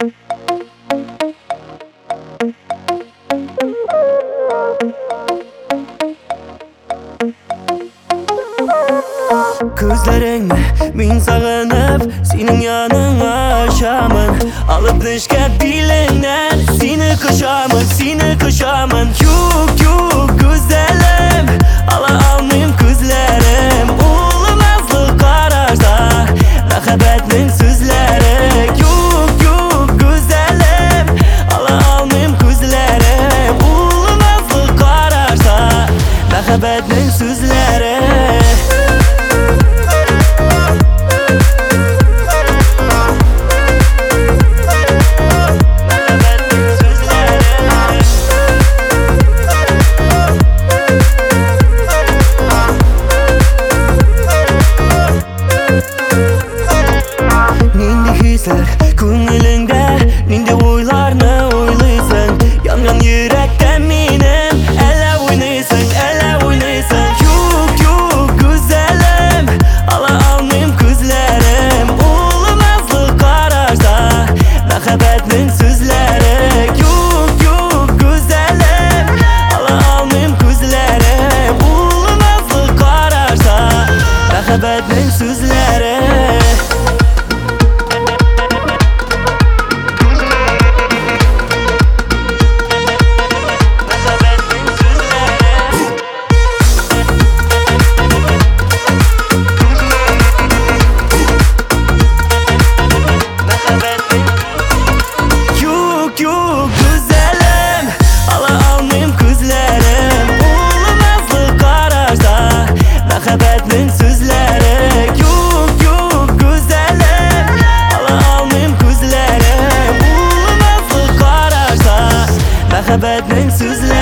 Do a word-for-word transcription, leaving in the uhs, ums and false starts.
Ko'zlaringni men sog'inib sening yoningga oshaman. Olib nishga dilingdan seni ko'shaman, seni ko'shaman. Yo'q, yo'q go'zalim, ola olmayman ko'zlarim. O'lmaslik qarashda muhabbatning so'zlari. Yo'q, yo'q go'zalim, ola olmayman ko'zlarim. O'lmaslik qarashda muhabbatning so'zlari. Ko'nglingda ninde o'ylarni o'ylaysan, yongan yurakda mening alla o'ynaysan, alla o'ynaysan. Yo'q, yo'q go'zalim, ola olmayman ko'zlarim. O'lmaslik qarashda muhabbatning so'zlari. Yo'q, yo'q go'zalim, ola olmayman ko'zlarim. O'lmaslik qarashda muhabbatning so'zlari. Muhabbatning so'zlari. Yo'q, yo'q go'zalim, ola olmayman ko'zlarim. O'lmaslik qarashda muhabbatning so'zlari.